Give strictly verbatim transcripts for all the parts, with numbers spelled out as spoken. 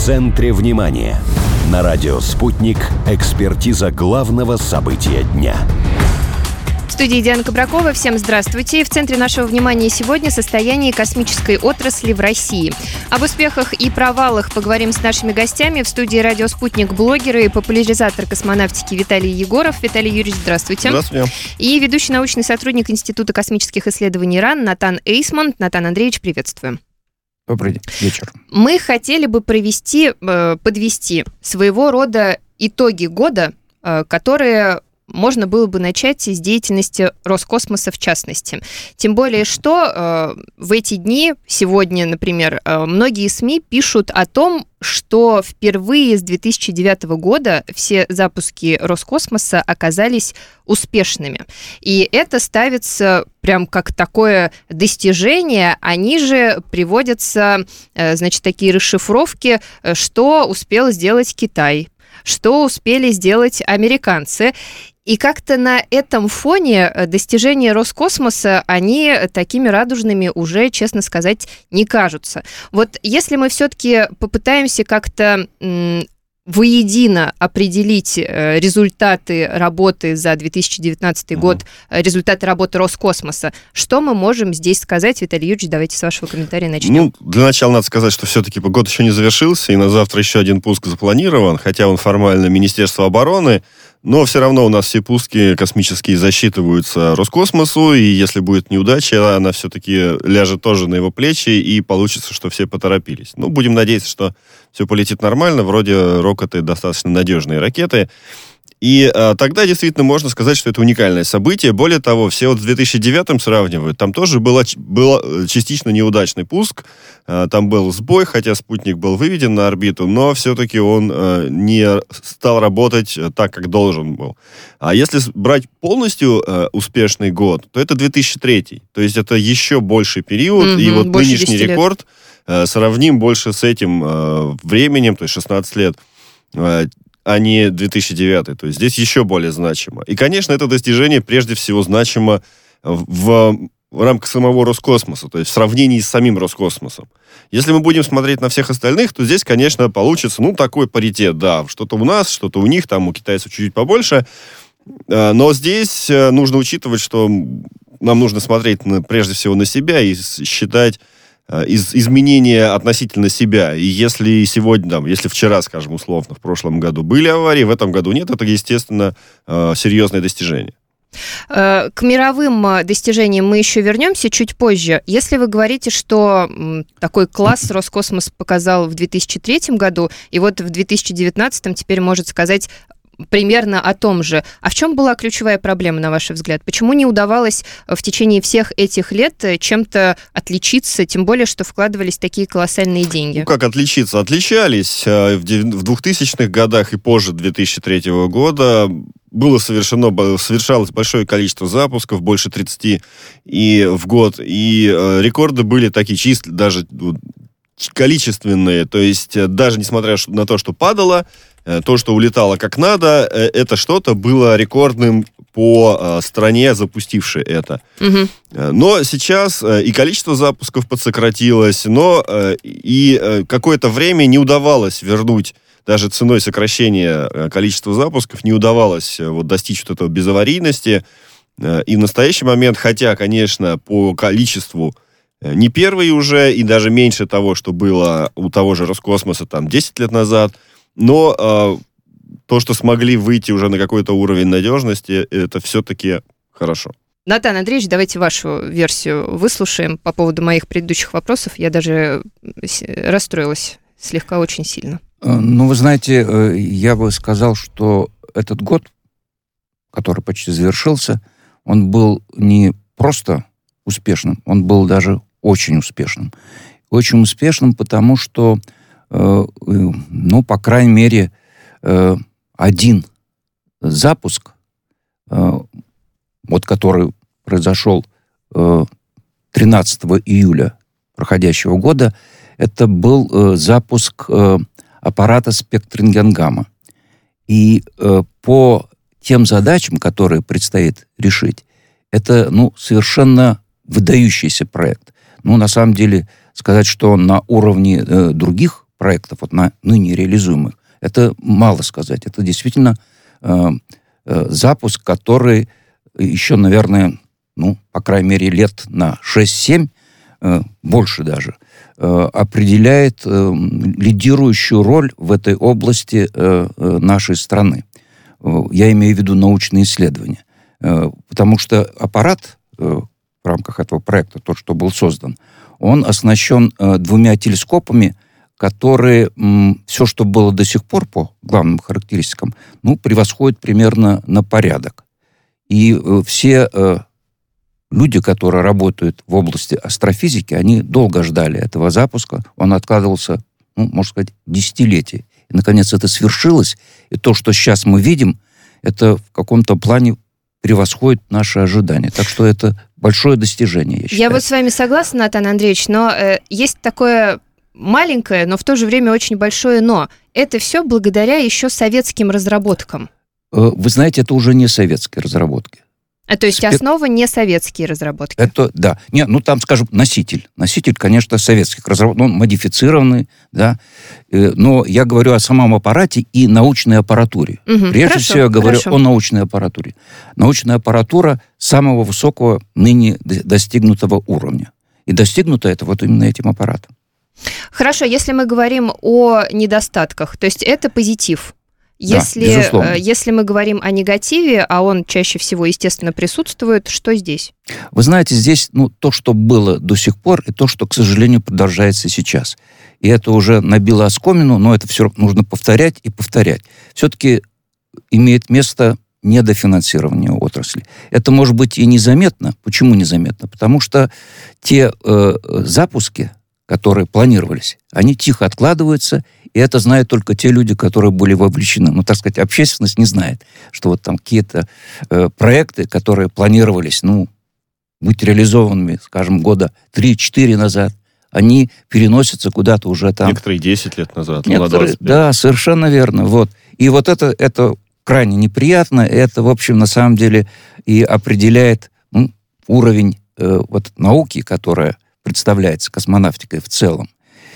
центре внимания. На радио «Спутник» экспертиза главного события дня. В студии Диана Кабракова. Всем здравствуйте. В центре нашего внимания сегодня состояние космической отрасли в России. Об успехах и провалах поговорим с нашими гостями. В студии радио «Спутник» блогер и популяризатор космонавтики Виталий Егоров. Виталий Юрьевич, здравствуйте. Здравствуйте. И ведущий научный сотрудник Института космических исследований РАН Натан Эйсмонт. Натан Андреевич, приветствую. Добрый вечер. Мы хотели бы провести, подвести своего рода итоги года, которые можно было бы начать с деятельности Роскосмоса в частности. Тем более, что э, в эти дни, сегодня, например, э, многие СМИ пишут о том, что впервые с две тысячи девятого года все запуски Роскосмоса оказались успешными. И это ставится прям как такое достижение, а ниже приводятся, э, значит, такие расшифровки, что успел сделать Китай, что успели сделать американцы. И как-то на этом фоне достижения Роскосмоса, они такими радужными уже, честно сказать, не кажутся. Вот если мы все-таки попытаемся как-то м- воедино определить результаты работы за две тысячи девятнадцатый mm-hmm. год, результаты работы Роскосмоса, что мы можем здесь сказать? Виталий Юрьевич, давайте с вашего комментария начнем. Ну, для начала надо сказать, что все-таки год еще не завершился, и на завтра еще один пуск запланирован, хотя он формально Министерство обороны, но все равно у нас все пуски космические засчитываются Роскосмосу, и если будет неудача, она все-таки ляжет тоже на его плечи, и получится, что все поторопились. Ну, будем надеяться, что все полетит нормально, вроде Рокеты достаточно надежные ракеты. И а, тогда действительно можно сказать, что это уникальное событие. Более того, все вот с две тысячи девятым сравнивают. Там тоже был, был частично неудачный пуск. А, там был сбой, хотя спутник был выведен на орбиту, но все-таки он а, не стал работать так, как должен был. А если брать полностью а, успешный год, то это две тысячи третий. То есть это еще больший период. Mm-hmm, и вот нынешний рекорд а, сравним больше с этим а, временем, то есть шестнадцать лет, а, а не две тысячи девятый. То есть здесь еще более значимо. И, конечно, это достижение прежде всего значимо в, в рамках самого Роскосмоса, то есть в сравнении с самим Роскосмосом. Если мы будем смотреть на всех остальных, то здесь, конечно, получится, ну, такой паритет, да, что-то у нас, что-то у них, там у китайцев чуть-чуть побольше. Но здесь нужно учитывать, что нам нужно смотреть на, прежде всего на себя и считать из изменения относительно себя. И если сегодня, там, если вчера, скажем, условно, в прошлом году были аварии, в этом году нет, это, естественно, серьезное достижение. К мировым достижениям мы еще вернемся чуть позже. Если вы говорите, что такой класс Роскосмос показал в две тысячи третьем году, и вот в две тысячи девятнадцатом теперь может сказать примерно о том же. А в чем была ключевая проблема, на ваш взгляд? Почему не удавалось в течение всех этих лет чем-то отличиться, тем более, что вкладывались такие колоссальные деньги? Ну, как отличиться? Отличались. В двухтысячных годах и позже две тысячи третьего года было совершено, совершалось большое количество запусков, больше тридцати и в год, и рекорды были такие чисто, даже количественные, то есть даже несмотря на то, что падало, то, что улетало как надо, это что-то было рекордным по стране, запустившей это. Угу. Но сейчас и количество запусков подсократилось, но и какое-то время не удавалось вернуть, даже ценой сокращения количества запусков, не удавалось вот достичь вот этого безаварийности. И в настоящий момент, хотя, конечно, по количеству не первый уже, и даже меньше того, что было у того же Роскосмоса там десять лет назад, но э, то, что смогли выйти уже на какой-то уровень надежности, это все-таки хорошо. Натан Андреевич, давайте вашу версию выслушаем по поводу моих предыдущих вопросов. Я даже расстроилась слегка очень сильно. Ну, вы знаете, я бы сказал, что этот год, который почти завершился, он был не просто успешным, он был даже очень успешным. Очень успешным, потому что ну, по крайней мере, один запуск, вот который произошел тринадцатого июля проходящего года, это был запуск аппарата «Спектринген-Гамма». И по тем задачам, которые предстоит решить, это, ну, совершенно выдающийся проект. Ну, на самом деле, сказать, что он на уровне других проектов, вот на ныне реализуемых, это мало сказать. Это действительно э, э, запуск, который еще, наверное, ну, по крайней мере, лет на шесть-семь, э, больше даже, э, определяет э, лидирующую роль в этой области э, э, нашей страны. Э, я имею в виду научные исследования. Э, потому что аппарат э, в рамках этого проекта, тот, что был создан, он оснащен э, двумя телескопами, которые м, все, что было до сих пор по главным характеристикам, ну, превосходит примерно на порядок. И э, все... Э, Люди, которые работают в области астрофизики, они долго ждали этого запуска. Он откладывался, ну, можно сказать, десятилетия. И, наконец, это свершилось. И то, что сейчас мы видим, это в каком-то плане превосходит наши ожидания. Так что это большое достижение, я считаю. Я вот с вами согласна, Натан Андреевич, но э, есть такое маленькое, но в то же время очень большое «но». Это все благодаря еще советским разработкам. Э, вы знаете, это уже не советские разработки. А то есть Спе... основа не советские разработки? Это, да. Не, ну, там, скажем, носитель. Носитель, конечно, советских разработок. Он модифицированный, да. Но я говорю о самом аппарате и научной аппаратуре. Угу, Прежде хорошо, всего, я говорю хорошо. о научной аппаратуре. Научная аппаратура самого высокого ныне достигнутого уровня. И достигнуто это вот именно этим аппаратом. Хорошо, если мы говорим о недостатках, то есть это позитив. Если, да, если мы говорим о негативе, а он чаще всего, естественно, присутствует, что здесь? Вы знаете, здесь ну, то, что было до сих пор, и то, что, к сожалению, продолжается сейчас. И это уже набило оскомину, но это все нужно повторять и повторять. Все-таки имеет место недофинансирование отрасли. Это может быть и незаметно. Почему незаметно? Потому что те э, запуски, которые планировались, они тихо откладываются, и это знают только те люди, которые были вовлечены. Ну, так сказать, общественность не знает, что вот там какие-то э, проекты, которые планировались, ну, быть реализованными, скажем, года три-четыре назад, они переносятся куда-то уже там... Некоторые десять лет назад. Некоторые, да, совершенно верно. Вот. И вот это, это крайне неприятно. Это, в общем, на самом деле и определяет ну, уровень э, вот, науки, которая представляется космонавтикой в целом.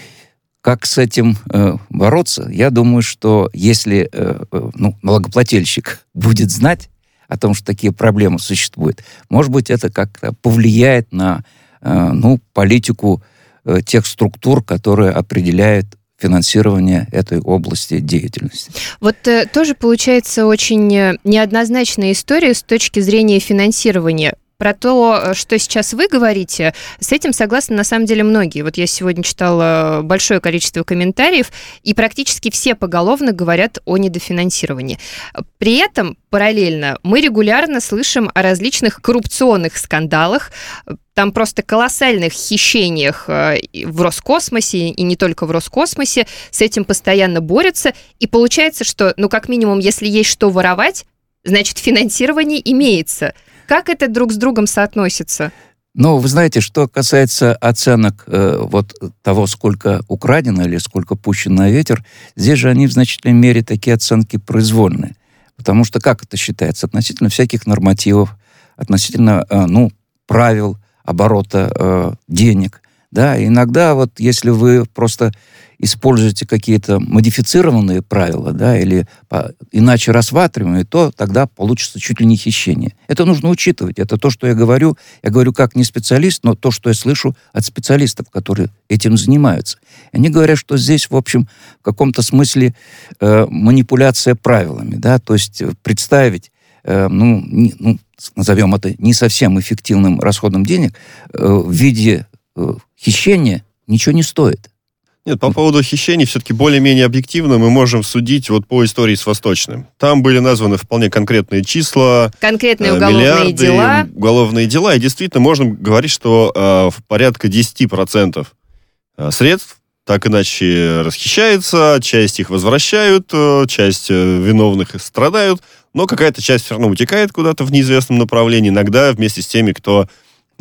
Как с этим э, бороться? Я думаю, что если э, э, ну, налогоплательщик будет знать о том, что такие проблемы существуют, может быть, это как-то повлияет на э, ну, политику э, тех структур, которые определяют финансирование этой области деятельности. Вот э, тоже получается очень неоднозначная история с точки зрения финансирования. Про то, что сейчас вы говорите, с этим согласны на самом деле многие. Вот я сегодня читала большое количество комментариев, и практически все поголовно говорят о недофинансировании. При этом, параллельно, мы регулярно слышим о различных коррупционных скандалах, там просто колоссальных хищениях в Роскосмосе, и не только в Роскосмосе, с этим постоянно борются, и получается, что, ну, как минимум, если есть что воровать, значит, финансирование имеется. Как это друг с другом соотносится? Ну, вы знаете, что касается оценок э, вот того, сколько украдено или сколько пущено на ветер, здесь же они в значительной мере такие оценки произвольные. Потому что как это считается? Относительно всяких нормативов, относительно, э, ну, правил оборота э, денег. Да, иногда вот если вы просто используете какие-то модифицированные правила, да, или по, иначе рассматриваемые, то тогда получится чуть ли не хищение. Это нужно учитывать. Это то, что я говорю. Я говорю как не специалист, но то, что я слышу от специалистов, которые этим занимаются. Они говорят, что здесь, в общем, в каком-то смысле э, манипуляция правилами, да, то есть представить, э, ну, не, ну, назовем это не совсем эффективным расходом денег э, в виде э, хищения ничего не стоит. Нет, по поводу хищений все-таки более-менее объективно мы можем судить вот по истории с Восточным. Там были названы вполне конкретные числа. Конкретные уголовные миллиарды, дела. уголовные дела. И действительно можно говорить, что э, порядка десять процентов средств так иначе расхищается, часть их возвращают, часть виновных страдают, но какая-то часть все равно утекает куда-то в неизвестном направлении, иногда вместе с теми, кто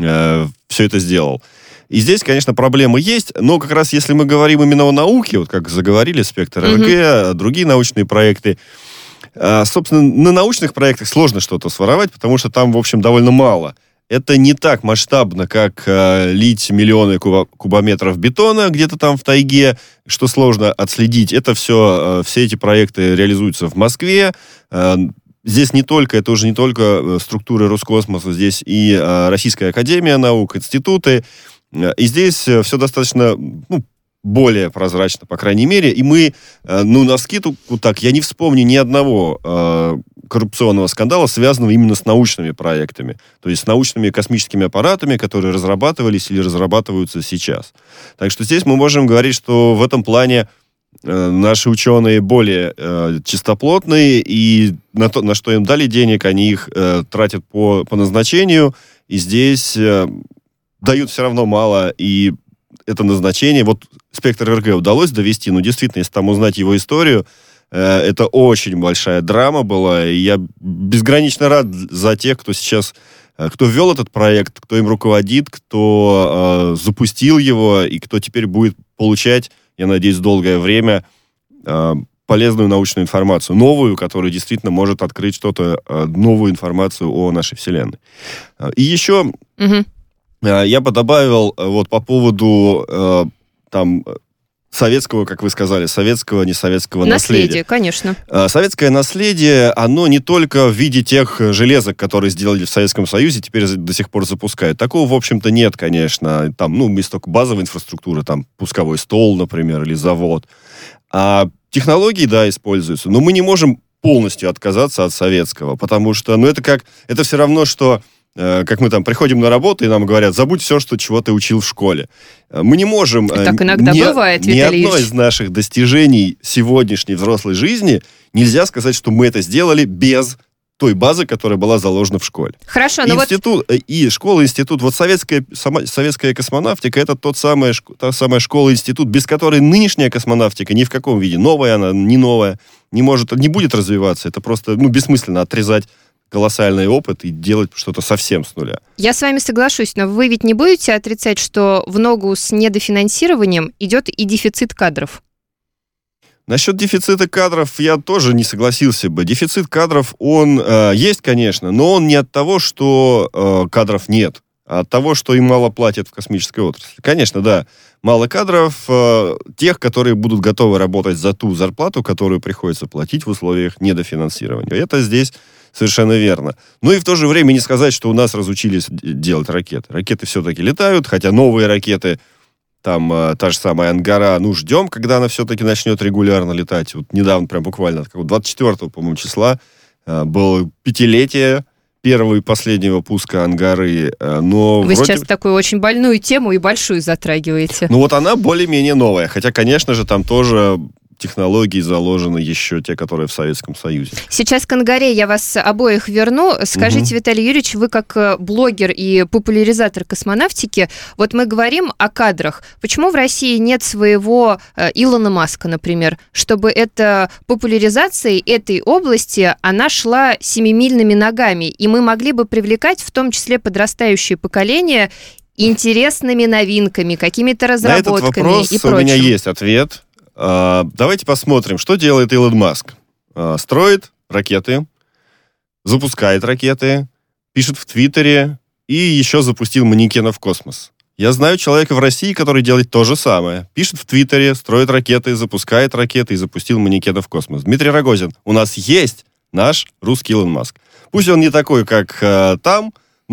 э, все это сделал. И здесь, конечно, проблемы есть, но как раз если мы говорим именно о науке, вот как заговорили «Спектр эр гэ», mm-hmm. другие научные проекты, собственно, на научных проектах сложно что-то своровать, потому что там, в общем, довольно мало Это не так масштабно, как э, лить миллионы куба- кубометров бетона где-то там в тайге, что сложно отследить. Это все, э, все эти проекты реализуются в Москве. Э, здесь не только, это уже не только структуры Роскосмоса, здесь и э, Российская академия наук, институты. И здесь э, все достаточно, ну, более прозрачно, по крайней мере. И мы, э, ну, навскидку так, я не вспомню ни одного э, коррупционного скандала, связанного именно с научными проектами. То есть с научными космическими аппаратами, которые разрабатывались или разрабатываются сейчас. Так что здесь мы можем говорить, что в этом плане э, наши ученые более э, чистоплотные, и на, то, на что им дали денег, они их э, тратят по, по назначению, и здесь э, дают все равно мало, и это назначение, вот «Спектр эр гэ» удалось довести, но действительно, если там узнать его историю, это очень большая драма была, и я безгранично рад за тех, кто сейчас, кто ввел этот проект, кто им руководит, кто э, запустил его, и кто теперь будет получать, я надеюсь, долгое время э, полезную научную информацию, новую, которая действительно может открыть что-то, э, новую информацию о нашей Вселенной. И еще угу. э, я бы добавил э, вот по поводу э, там... советского, как вы сказали, советского, несоветского наследия. Наследие, конечно. Советское наследие, оно не только в виде тех железок, которые сделали в Советском Союзе, теперь до сих пор запускают. Такого, в общем-то, нет, конечно. Там, ну, есть только базовая инфраструктура, там, пусковой стол, например, или завод. А технологии, да, используются, но мы не можем полностью отказаться от советского, потому что, ну, это как, это все равно, что как мы там приходим на работу, и нам говорят, забудь все, что, чего ты учил в школе. Мы не можем... Так иногда ни, бывает, ни Виталий одно Юрьевич. из наших достижений сегодняшней взрослой жизни нельзя сказать, что мы это сделали без той базы, которая была заложена в школе. Хорошо, но институт, вот... И школа, институт, вот советская, сама, советская космонавтика, это тот самая, та самая школа-институт, без которой нынешняя космонавтика ни в каком виде, новая она, не новая, не может, не будет развиваться. Это просто, ну, бессмысленно отрезать колоссальный опыт и делать что-то совсем с нуля. Я с вами соглашусь, но вы ведь не будете отрицать, что в ногу с недофинансированием идет и дефицит кадров? Насчет дефицита кадров я тоже не согласился бы. Дефицит кадров, он э, есть, конечно, но он не от того, что э, кадров нет, а от того, что им мало платят в космической отрасли. Конечно, да, мало кадров, э, тех, которые будут готовы работать за ту зарплату, которую приходится платить в условиях недофинансирования. Это здесь совершенно верно. Ну и в то же время не сказать, что у нас разучились делать ракеты. Ракеты все-таки летают, хотя новые ракеты, там э, та же самая «Ангара», ну, ждем, когда она все-таки начнет регулярно летать. Вот недавно, прям буквально, двадцать четвёртого, по-моему, числа, э, было пятилетие первого и последнего пуска «Ангары». Э, но Вы вроде... сейчас такую очень больную тему и большую затрагиваете. Ну вот она более-менее новая, хотя, конечно же, там тоже... технологии заложены еще те, которые в Советском Союзе. Сейчас к «Ангаре» я вас обоих верну. Скажите, угу. Виталий Юрьевич, вы как блогер и популяризатор космонавтики, вот мы говорим о кадрах. Почему в России нет своего Илона Маска, например, чтобы эта популяризация этой области, она шла семимильными ногами, и мы могли бы привлекать в том числе подрастающее поколение интересными новинками, какими-то разработками и прочим? На этот вопрос у меня есть ответ. Uh, давайте посмотрим, что делает Илон Маск. Uh, строит ракеты, запускает ракеты, пишет в Твиттере и еще запустил манекена в космос. Я знаю человека в России, который делает то же самое. Пишет в Твиттере, строит ракеты, запускает ракеты и запустил манекена в космос. Дмитрий Рогозин, у нас есть наш русский Илон Маск. Пусть он не такой, как uh, там,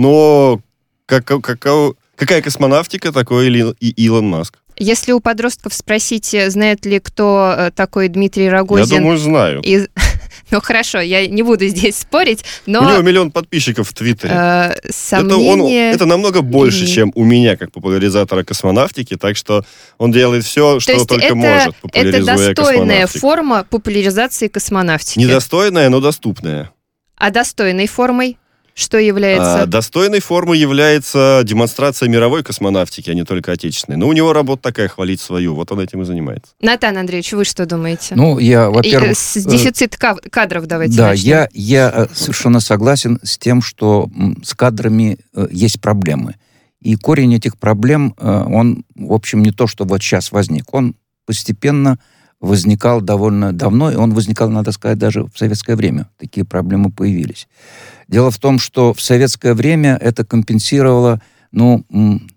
но как, как, какая космонавтика, такой и Илон Маск. Если у подростков спросить, знает ли кто такой Дмитрий Рогозин... Я думаю, знаю. Из... Ну, хорошо, я не буду здесь спорить, но... У него миллион подписчиков в Твиттере. Э, сомнения... это, он, это намного больше, чем у меня, как популяризатора космонавтики, так что он делает все, что То только это, может, популяризуя это достойная космонавтику. форма популяризации космонавтики. Недостойная, но доступная. А достойной формой? Что является? А, достойной формой является демонстрация мировой космонавтики, а не только отечественной. Но у него работа такая, хвалить свою. Вот он этим и занимается. Натан Андреевич, вы что думаете? Ну, я, во-первых... И, с дефицит кадров давайте Да, начнем. я, я совершенно согласен с тем, что с кадрами есть проблемы. И корень этих проблем, он, в общем, не то, что вот сейчас возник. Он постепенно возникал довольно давно, и он возникал, надо сказать, даже в советское время. Такие проблемы появились. Дело в том, что в советское время это компенсировало, ну,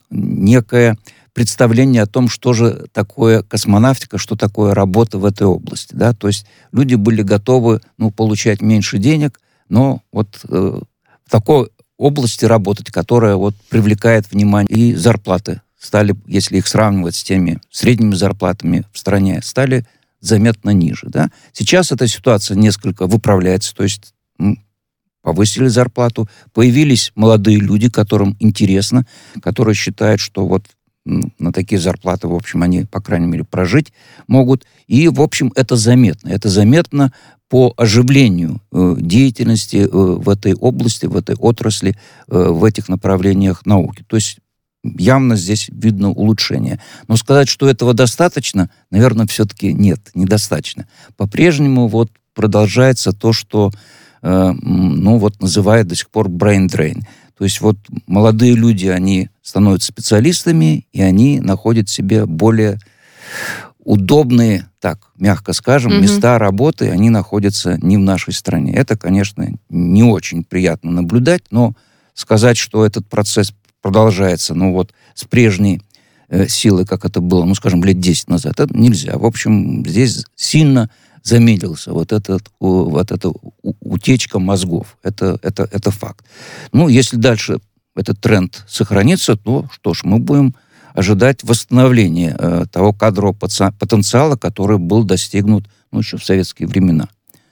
некое представление о том, что же такое космонавтика, что такое работа в этой области, да, то есть люди были готовы, ну, получать меньше денег, но вот э, в такой области работать, которая вот привлекает внимание, и зарплаты стали, если их сравнивать с теми средними зарплатами в стране, стали заметно ниже, да. Сейчас эта ситуация несколько выправляется, то есть ну, повысили зарплату, появились молодые люди, которым интересно, которые считают, что вот на такие зарплаты, в общем, они, по крайней мере, прожить могут. И, в общем, это заметно. Это заметно по оживлению э, деятельности э, в этой области, в этой отрасли, э, в этих направлениях науки. То есть явно здесь видно улучшение. Но сказать, что этого достаточно, наверное, все-таки нет, недостаточно. По-прежнему вот продолжается то, что э, ну, вот называют до сих пор brain drain. То есть вот молодые люди, они становятся специалистами, и они находят себе более удобные, так, мягко скажем, mm-hmm. места работы, они находятся не в нашей стране. Это, конечно, не очень приятно наблюдать, но сказать, что этот процесс продолжается, ну вот, с прежней э, силой, как это было, ну, скажем, лет десять назад, это нельзя. В общем, здесь сильно замедлился вот, этот, вот эта утечка мозгов. Это, это, это факт. Ну, если дальше этот тренд сохранится, то что ж, мы будем ожидать восстановления э, того кадрового потенциала, который был достигнут ну, еще в советские времена.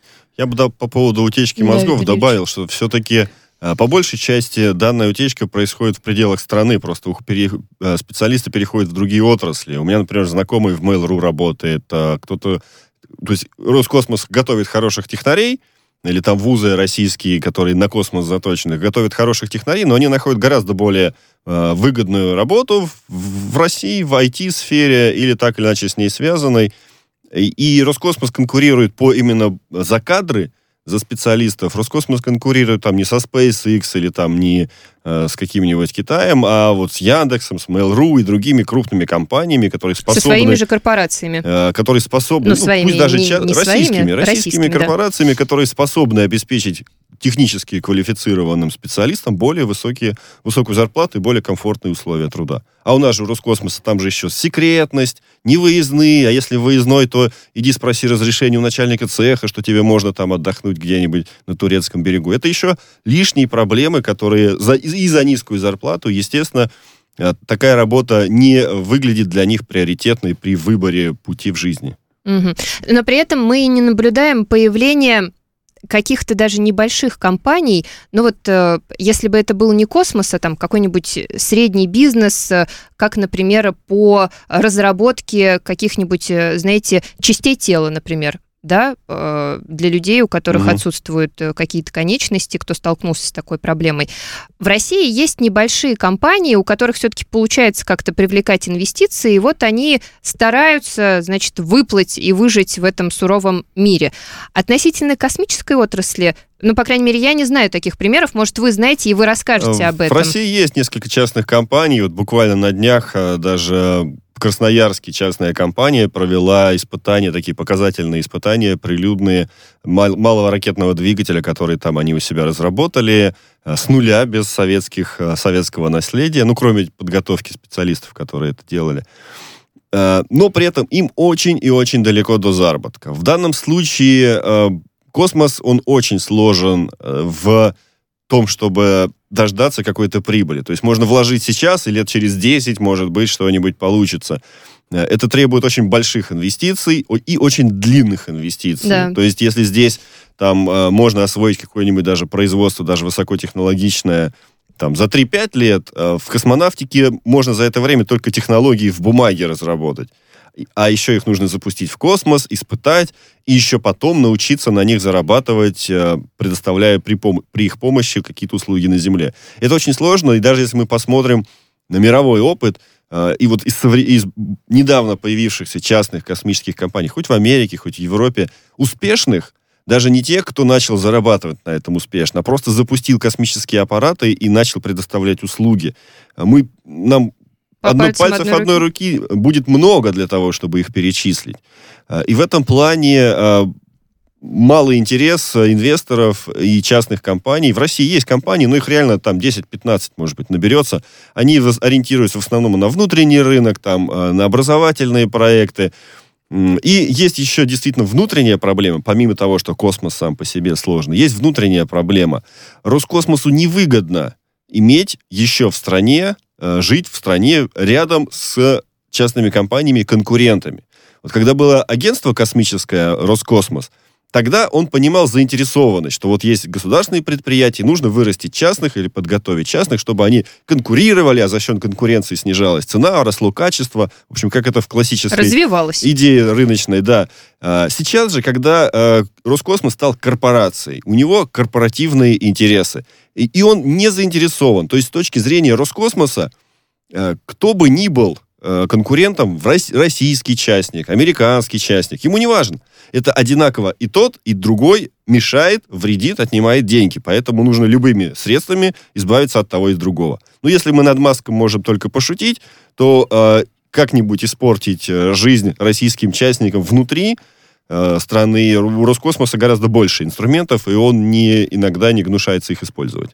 Я бы да, по поводу утечки да, мозгов Ильич. добавил, что все-таки э, по большей части данная утечка происходит в пределах страны, просто пере, э, специалисты переходят в другие отрасли. У меня, например, знакомый в Mail.ru работает, э, кто-то То есть Роскосмос готовит хороших технарей, или там вузы российские, которые на космос заточены, готовят хороших технарей, но они находят гораздо более э, выгодную работу в, в России, в ай ти-сфере, или так или иначе с ней связанной. И, и Роскосмос конкурирует по именно за кадры, за специалистов. Роскосмос конкурирует там не со SpaceX или там не э, с каким-нибудь Китаем, а вот с Яндексом, с Mail.ru и другими крупными компаниями, которые способны... Со своими же корпорациями. Э, которые способны... Ну, ну, своими, пусть даже не, ча- не российскими, своими, российскими, российскими корпорациями, да. которые способны обеспечить технически квалифицированным специалистам более высокие, высокую зарплату и более комфортные условия труда. А у нас же у Роскосмоса там же еще секретность, невыездные, а если выездной, то иди спроси разрешение у начальника цеха, что тебе можно там отдохнуть где-нибудь на турецком берегу. Это еще лишние проблемы, которые за, и за низкую зарплату, естественно, такая работа не выглядит для них приоритетной при выборе пути в жизни. Угу. Но при этом мы не наблюдаем появления каких-то даже небольших компаний, ну вот э, если бы это был не космос, а там какой-нибудь средний бизнес, э, как, например, по разработке каких-нибудь, э, знаете, частей тела, например, да, э, для людей, у которых mm-hmm. отсутствуют какие-то конечности, кто столкнулся с такой проблемой. В России есть небольшие компании, у которых все-таки получается как-то привлекать инвестиции, и вот они стараются, значит, выплыть и выжить в этом суровом мире. Относительно космической отрасли, ну, по крайней мере, я не знаю таких примеров, может, вы знаете, и вы расскажете об этом. В России есть несколько частных компаний, вот буквально на днях даже... В Красноярске частная компания провела испытания, такие показательные испытания, прилюдные мал- малого ракетного двигателя, который там они у себя разработали, с нуля, без советских, советского наследия, ну, кроме подготовки специалистов, которые это делали. Но при этом им очень и очень далеко до заработка. В данном случае космос, он очень сложен в том, чтобы дождаться какой-то прибыли. То есть можно вложить сейчас, и лет через десять, может быть, что-нибудь получится. Это требует очень больших инвестиций и очень длинных инвестиций. Да. То есть если здесь там можно освоить какое-нибудь даже производство, даже высокотехнологичное, там, за три-пять лет, в космонавтике можно за это время только технологии в бумаге разработать. А еще их нужно запустить в космос, испытать, и еще потом научиться на них зарабатывать, предоставляя при, пом- при их помощи какие-то услуги на Земле. Это очень сложно, и даже если мы посмотрим на мировой опыт, и вот из, совре- из недавно появившихся частных космических компаний, хоть в Америке, хоть в Европе, успешных, даже не тех, кто начал зарабатывать на этом успешно, а просто запустил космические аппараты и начал предоставлять услуги. Мы, нам... Одно, пальцев одной, одной руки. руки будет много для того, чтобы их перечислить. И в этом плане малый интерес инвесторов и частных компаний. В России есть компании, но их реально там десять-пятнадцать, может быть, наберется. Они ориентируются в основном на внутренний рынок, там, на образовательные проекты. И есть еще действительно внутренняя проблема, помимо того, что космос сам по себе сложный, есть внутренняя проблема. Роскосмосу невыгодно иметь еще в стране, жить в стране рядом с частными компаниями-конкурентами. Вот когда было агентство космическое Роскосмос, тогда он понимал заинтересованность, что вот есть государственные предприятия, нужно вырастить частных или подготовить частных, чтобы они конкурировали, а за счет конкуренции снижалась цена, росло качество. В общем, как это в классической развивалось. Идее рыночной, да. Сейчас же, когда Роскосмос стал корпорацией, у него корпоративные интересы, и он не заинтересован. То есть с точки зрения Роскосмоса, кто бы ни был конкурентом, российский частник, американский частник, ему не важно. Это одинаково и тот, и другой мешает, вредит, отнимает деньги. Поэтому нужно любыми средствами избавиться от того и другого. Ну, если мы над Маском можем только пошутить, то э, как-нибудь испортить жизнь российским частникам внутри э, страны. У Роскосмоса гораздо больше инструментов, и он не, иногда не гнушается их использовать.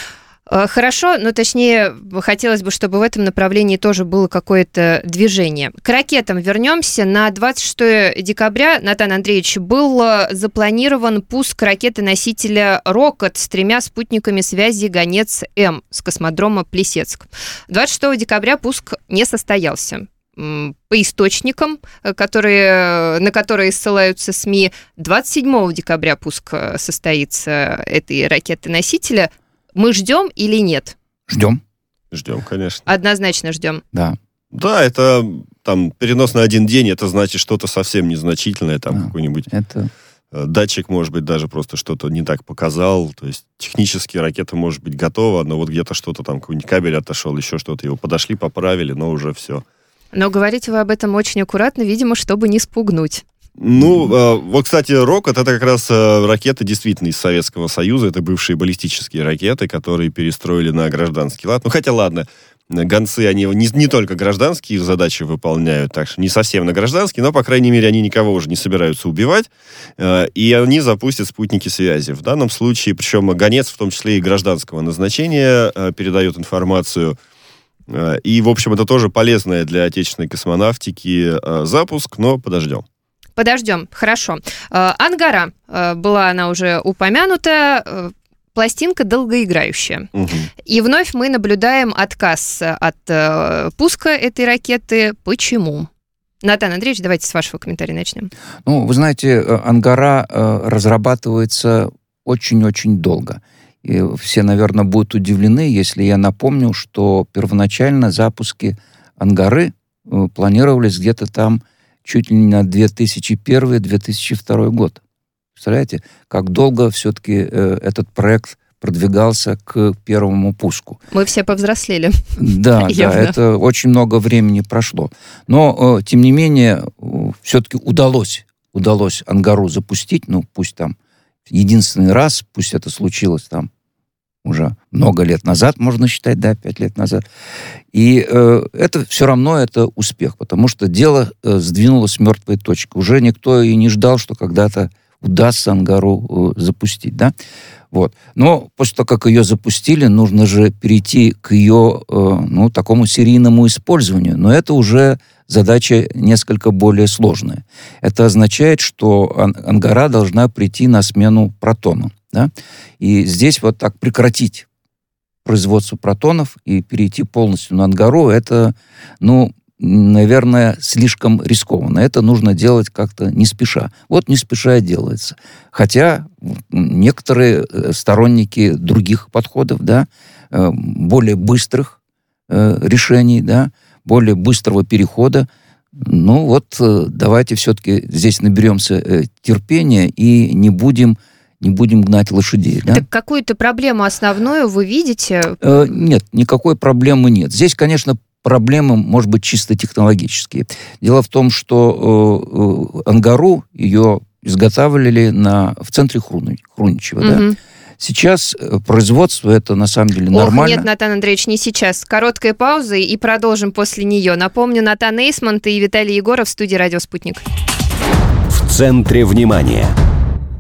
Хорошо, но точнее, хотелось бы, чтобы в этом направлении тоже было какое-то движение. К ракетам вернемся. На двадцать шестое декабря, Натан Андреевич, был запланирован пуск ракеты-носителя «Рокот» с тремя спутниками связи «Гонец-М» с космодрома Плесецк. двадцать шестого декабря пуск не состоялся. По источникам, которые, на которые ссылаются СМИ, двадцать седьмого декабря пуск состоится этой ракеты-носителя. Мы ждем или нет? Ждем. Ждем, конечно. Однозначно ждем. Да. Да, это там перенос на один день, это значит что-то совсем незначительное, там да, какой-нибудь это... датчик, может быть, даже просто что-то не так показал, то есть технически ракета может быть готова, но вот где-то что-то там, какой-нибудь кабель отошел, еще что-то, его подошли, поправили, но уже все. Но говорите вы об этом очень аккуратно, видимо, чтобы не спугнуть. Ну, э, вот, кстати, «Рокот» — это как раз э, ракеты действительно из Советского Союза, это бывшие баллистические ракеты, которые перестроили на гражданский лад. Ну, хотя, ладно, гонцы, они не, не только гражданские задачи выполняют, так что не совсем на гражданские, но, по крайней мере, они никого уже не собираются убивать, э, и они запустят спутники связи. В данном случае, причем «Гонец», в том числе и гражданского назначения, э, передает информацию. Э, и, в общем, это тоже полезное для отечественной космонавтики э, запуск, но подождем. Подождем, хорошо. «Ангара», была она уже упомянута, пластинка долгоиграющая. Угу. И вновь мы наблюдаем отказ от пуска этой ракеты. Почему? Натан Андреевич, давайте с вашего комментария начнем. Ну, вы знаете, «Ангара» разрабатывается очень-очень долго. И все, наверное, будут удивлены, если я напомню, что первоначально запуски «Ангары» планировались где-то там чуть ли не на две тысячи первый - две тысячи второй год. Представляете, как долго все-таки э, этот проект продвигался к первому пуску. Мы все повзрослели. Да, да, это очень много времени прошло. Но, э, тем не менее, э, все-таки удалось, удалось «Ангару» запустить, ну, пусть там единственный раз, пусть это случилось там уже много лет назад, можно считать, да, пять лет назад. И э, это все равно это успех, потому что дело э, сдвинулось с мертвой точки. Уже никто и не ждал, что когда-то удастся «Ангару» э, запустить, да. Вот. Но после того, как ее запустили, нужно же перейти к ее, э, ну, такому серийному использованию. Но это уже задача несколько более сложная. Это означает, что «Ангара» должна прийти на смену «Протону». Да? И здесь вот так прекратить производство протонов и перейти полностью на «Ангару» — это, ну, наверное, слишком рискованно. Это нужно делать как-то не спеша. Вот не спеша и делается. Хотя некоторые сторонники других подходов, да, более быстрых решений, да, более быстрого перехода, ну вот давайте все-таки здесь наберемся терпения и не будем не будем гнать лошадей. Да? Так какую-то проблему основную вы видите? Э, нет, никакой проблемы нет. Здесь, конечно, проблемы, может быть, чисто технологические. Дело в том, что э, «Ангару» ее изготавливали на, в центре Хруни, Хруничева. Угу. Да? Сейчас производство это на самом деле нормально. Ох, нет, Натан Андреевич, не сейчас. Короткая пауза и продолжим после нее. Напомню, Натан Эйсмонт и Виталий Егоров в студии «Радио Спутник». В центре внимания.